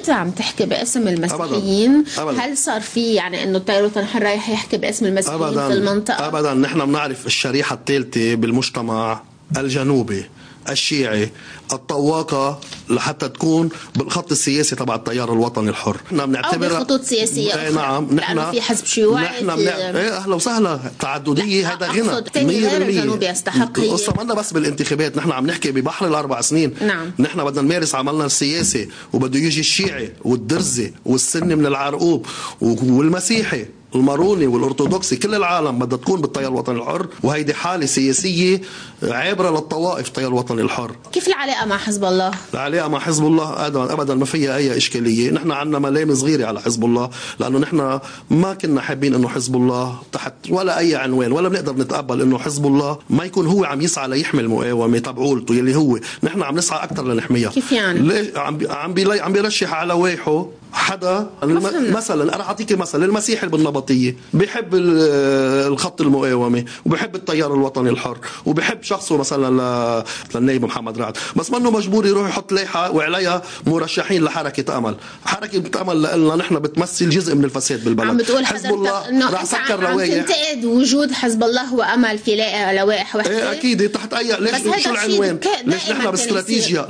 كنت عم تحكي باسم المسيحيين. أبداً. هل صار في يعني انه التيار الوطني الحر رايح يحكي باسم المسيحيين أبداً. في المنطقه؟ ابدا. نحن بنعرف الشريحه الثالثه بالمجتمع الجنوبي الشيعي الطواقة لحتى تكون بالخط السياسي تبع التيار الوطني الحر. نحن بنعتبرها أو بخطوط سياسية أخرى. نعم. نحن في حزب شيوعي نحن ايه أهلا وسهلا تعددية. هذا غنى 100%. غير الجنوب يستحق. قصة منا بس بالانتخابات. نحن عم نحكي ببحر الأربع سنين. نعم. نحن بدنا نمارس عملنا السياسي وبده يجي الشيعي والدرزي والسني من العرقوب والمسيحي الماروني والأرثوذكسي. كل العالم بدها تكون بالتيار الوطني الحر، وهيدي حالة سياسية عابرة للطوائف. التيار الوطني الحر كيف العلاقة مع حزب الله؟ العلاقة مع حزب الله أبدا ما فيها أي إشكالية. نحن عندنا ملامة صغيرة على حزب الله، لأنه نحن ما كنا حابين أنه حزب الله تحت ولا أي عنوان، ولا بنقدر نتقبل أنه حزب الله ما يكون هو عم يسعى ليحمي المقاومة تبعولته يلي هو. نحن عم نسعى أكثر لنحميها. كيف يعني؟ ليش عم بيرشح على واحه حدا مثلا. انا اعطيك مثل المسيحي بالنبطيه بيحب الخط المقاومه وبيحب التيار الوطني الحر وبيحب شخصه مثلا للنائب محمد رعد، بس منه مجبور يروح يحط لائحه وعليها مرشحين لحركه امل. حركه امل لنا نحن بتمثل جزء من الفساد بالبلد. عم بتقول حزب الله انه رح سكر لوائح. عم تنتقد وجود حزب الله وامل في لوائح وحده. ايه اكيد تحت اي. ليش شو العنوان؟ ليش نحن باستراتيجيه؟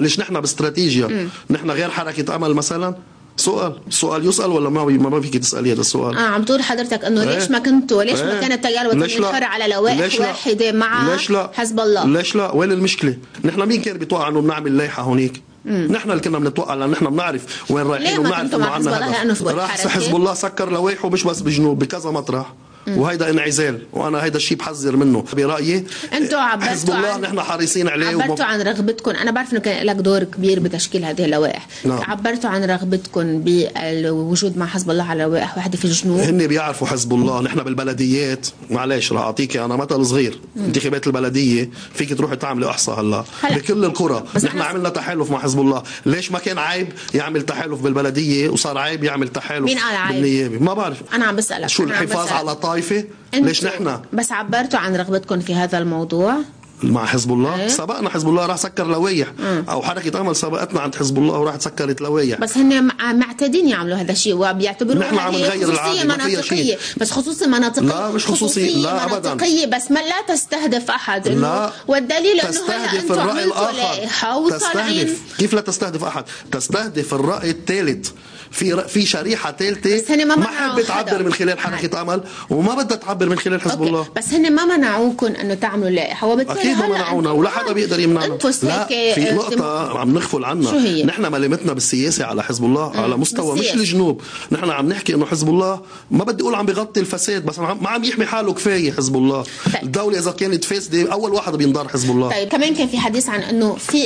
نحن غير حركه امل مثلا؟ سؤال يسأل ولا ما فيك تسألي هذا السؤال؟ عم تقول حضرتك انه ليش ما كنتوا ليش ما كان التيار الوطني الحر على لوائح واحده مع حزب الله؟ ليش لا؟ وين المشكله؟ نحن مين كان بيتوقع انه بنعمل لائحه هونيك؟ نحن اللي كنا بنتوقع، لان نحن بنعرف وين رايحين وبنعرف انه عندنا هدف. راح حزب الله سكر لوائحه مش بس بجنوب، بكذا مطرح. وهيدا انعزال، وانا هيدا الشيء بحذر منه. برايي انتوا حزب الله نحن حريصين عليه. عبرتوا عن رغبتكم. انا بعرف انه كان لك دور كبير بتشكيل هذه اللوائح. نعم. عبرتوا عن رغبتكم بالوجود مع حزب الله على لوائح واحده في الجنوب. هن بيعرفوا حزب الله. نحن بالبلديات معلش رح اعطيك انا مثل صغير. انتخابات البلديه فيك تروحي تعملي احصاء هلا بكل القرى. نحن عملنا تحالف مع حزب الله. ليش ما كان عيب يعمل تحالف بالبلديه وصار عيب يعمل تحالف بالنيابه؟ ما بعرف. انا عم بسالك شو الحفاظ على طائفه؟ ليش نحن بس عبرتوا عن رغبتكم في هذا الموضوع مع حزب الله؟ سبقنا حزب الله راح سكر لوائح، او حركه امل سبقتنا عند حزب الله وراح سكرت لوائح. بس هن معتادين يعملوا هذا الشيء وبيعتبروها نحن عم نغير خصوصيه مناطقيه. بس خصوصيه مناطقيه. لا مش خصوصيه. لا ابدا. مناطقيه بس ما لا تستهدف احد. لا. والدليل انه تستهدف الراي الاخر. تستهدف. كيف لا تستهدف احد؟ تستهدف الراي الثالث. في شريحه ثالثه ما حابه تعبر من خلال حركه امل وما بدها تعبر من خلال حزب الله. بس هن ما منعوكم انه تعملوا لائحه، وبالتالي اكيد ما منعونا ولا حدا بيقدر يمنعنا. لا في نقطه عم نغفل عنها. نحن ملامتنا بالسياسه على حزب الله على مستوى مش الجنوب. نحن عم نحكي انه حزب الله ما بدي اقول عم بيغطي الفساد، بس ما عم يحمي حاله كفايه. حزب الله الدوله اذا كانت فاسده اول واحد بينضر حزب الله. طيب كمان كان في حديث عن انه في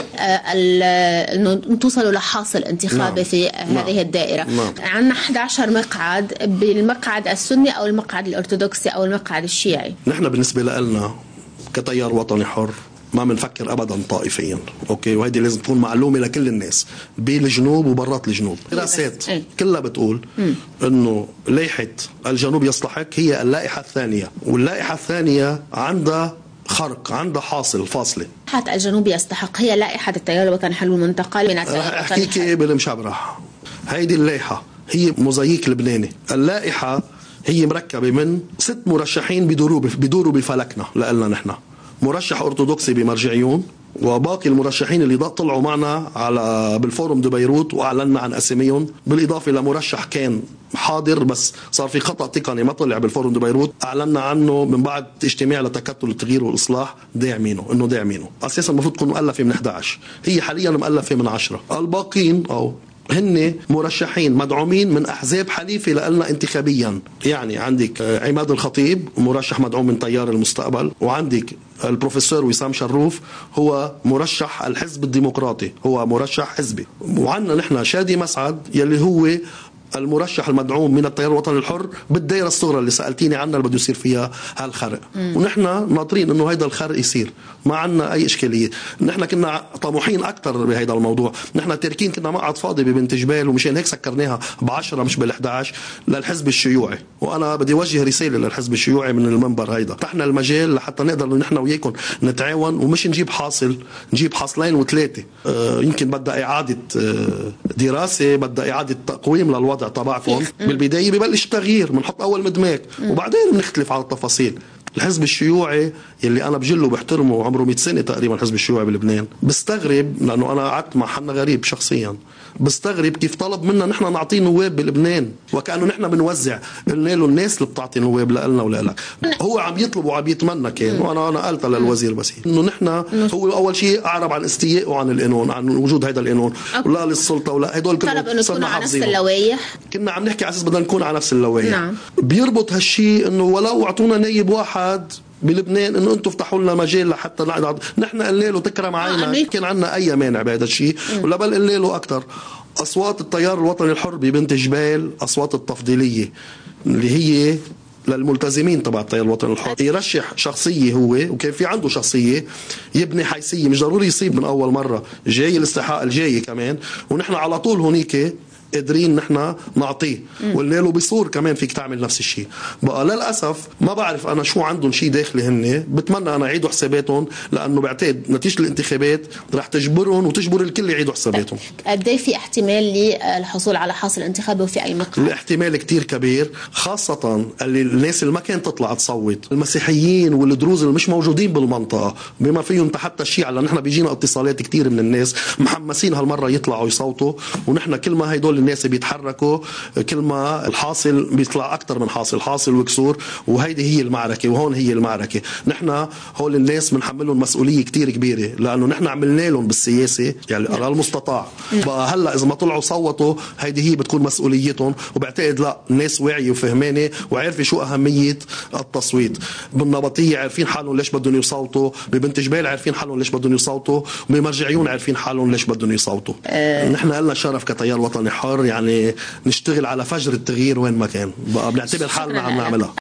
انه توصلوا لحاصل انتخابي في هذه الدائره. عندنا 11 مقعد، بالمقعد السني او المقعد الارثوذكسي او المقعد الشيعي. نحن بالنسبه لنا كتيار وطني حر ما بنفكر ابدا طائفيا، اوكي؟ وهيدي لازم تكون معلومه لكل الناس بالجنوب وبرات الجنوب. دراسات كلها بتقول انه لائحه الجنوب يستحق هي اللائحه الثانيه، واللائحه الثانيه عندها خرق، عندها فاصله. لائحه الجنوب يستحق هي لائحه التيار الوطني الحر المنتقل من التيار الوطني. احكيك بالمشبرح. هيدي اللائحه هي موزاييك لبناني. اللائحه هي مركبه من 6 مرشحين بيدوروا بفلكنا لنا نحن. مرشح ارثوذكسي بمرجعيون، وباقي المرشحين اللي طلعوا معنا على بالفورم دو بيروت واعلنا عن اساميهم، بالاضافه لمرشح كان حاضر بس صار في خطا تقني ما طلع بالفورم دو بيروت، اعلنا عنه من بعد اجتماع لتكتل التغيير والاصلاح داعمينه. اساسا المفروض تكون مؤلفه من 11، هي حاليا مؤلفه من 10. الباقين او هن مرشحين مدعومين من أحزاب حليفة لنا انتخابيا. يعني عندك عماد الخطيب مرشح مدعوم من تيار المستقبل، وعندك البروفيسور وسام شروف هو مرشح الحزب الديمقراطي، هو مرشح حزبي، وعندنا نحن شادي مسعد يلي هو المرشح المدعوم من التيار الوطني الحر بالدائرة الصغرى اللي سألتيني عنها اللي بده يصير فيها هالخرق. ونحن ناطرين انه هيدا الخرق يصير، ما عنا اي اشكالية. نحن كنا طموحين اكثر بهيدا الموضوع، نحن تاركين كنا مقعد فاضي ببنت جبال، ومشان هيك سكرناها ب10 مش بال11 للحزب الشيوعي. وانا بدي اوجه رسالة للحزب الشيوعي من المنبر هيدا، فتحنا المجال لحتى نقدر نحن وياكم نتعاون، ومش نجيب حاصل، نجيب حاصلين وثلاثة. يمكن بدها إعادة دراسة، بدها إعادة تقويم للوضع تبعكم. بالبداية ببلش التغيير، بنحط أول مدماج وبعدين بنختلف على التفاصيل. الحزب الشيوعي يلي أنا بجله وبحترمه وعمره 100 سنة تقريبا الحزب الشيوعي بلبنان، بستغرب لأنه أنا قعدت مع حنا غريب شخصيا، بستغرب كيف طلب منا نحن نعطيه نواب بلبنان، وكأنه نحن بنوزع. قلنا له الناس اللي بتعطي نواب لنا ولا لك. هو عم يطلب وعم يتمنى كان، وانا قلت للوزير بس انه نحن هو اول شيء اعرب عن استيائه عن القانون، عن وجود هذا القانون، ولا للسلطه ولا هدول كلهم صرنا على نفس اللوائح. كنا عم نحكي على اساس بدنا نكون على نفس اللوائح. نعم. بيربط هالشيء انه ولو اعطونا نايب واحد بلبنان انه انتم افتحوا لنا مجال لحتى نحن قلنا له تكرم عينك، كان عندنا اي مانع بهذا الشيء، ولا بل قلنا له اكثر. اصوات التيار الوطني الحر ببنت جبال اصوات التفضيليه اللي هي للملتزمين تبع التيار الوطني الحر، يرشح شخصيه هو، وكان في عنده شخصيه، يبني حيثيه، مش ضروري يصيب من اول مره، جاي الاستحقاق الجاي كمان، ونحن على طول هونيك قادرين نحن نعطيه. وقلنا له بصور كمان فيك تعمل نفس الشيء. بقى للاسف ما بعرف انا شو عندهم شيء داخلي هن، بتمنى انا يعيدوا حساباتهم، لانه بعتقد نتيجه الانتخابات رح تجبرهم وتجبر الكل يعيدوا حساباتهم. قد ايه في احتمال للحصول على حاصل انتخابي وفي اي مقعد؟ الاحتمال كتير كبير، خاصه اللي الناس اللي ما كانت تطلع تصوت، المسيحيين والدروز اللي مش موجودين بالمنطقه، بما فيهم حتى الشيعة، لان نحن بيجينا اتصالات كتير من الناس محمسين هالمره يطلعوا يصوتوا، ونحن كل ما هيدول الناس بيتحركوا كل ما الحاصل بيطلع اكثر من حاصل وكسور، وهيدي هي المعركه، وهون هي المعركه. نحن هول الناس بنحملهم مسؤوليه كتير كبيره، لانه نحن عملنا لهم بالسياسه يعني على المستطاع. بقى هلا اذا ما طلعوا صوتوا هيدي هي بتكون مسؤوليتهم، وبعتقد لا، الناس واعيه وفهمانه وعارفه شو اهميه التصويت. بالنبطيه عارفين حالهم ليش بدهم يصوتوا، ببنت جبال عارفين حالهم ليش بدهم يصوتوا، بمرجعيون عارفين حالهم ليش بدهم يصوتوا. نحن لنا شرف كتيار وطني حر يعني نشتغل على فجر التغيير وين ما كان، بقى بنعتبر حالنا عم نعملها.